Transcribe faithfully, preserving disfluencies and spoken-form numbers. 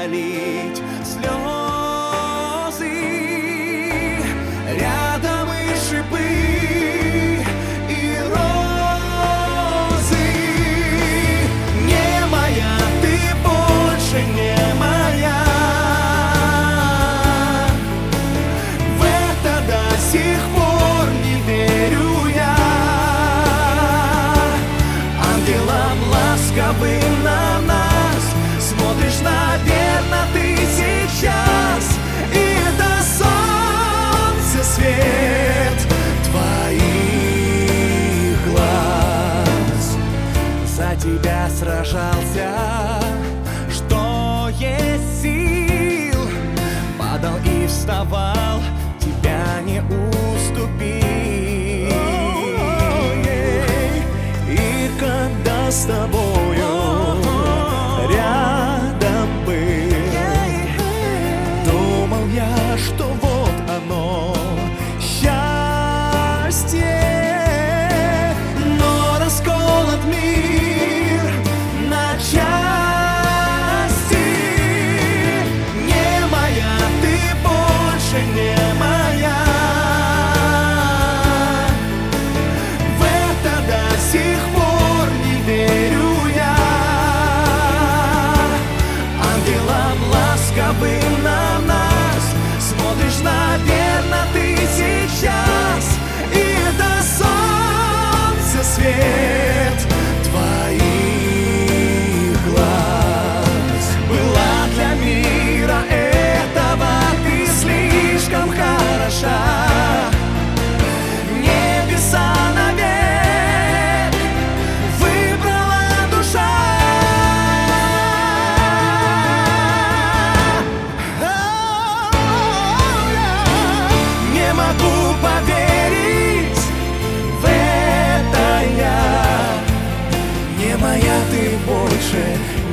пролить слезы. Рядом и шипы, и розы. Не моя, ты больше не моя. В это до сих пор не верю я. Ангелом ласковым на нас смотришь, наверно, ты сейчас. И это солнце свет твоих глаз. За тебя сражался, что есть сил, падал и вставал, тебя не уступил. И когда с тобою рядом был, думал я, что вот оно, счастье. Но расколот мир на части. Не моя, ты больше не моя. В это до сих пор не верю я. Ангелом ласковым на нас смотришь, наверно, ты сейчас. И это солнце свет твоих глаз. Была для мира этого ты слишком хороша. Небеса навек выбрала душа. Не могу поверить в это я. Не моя, ты больше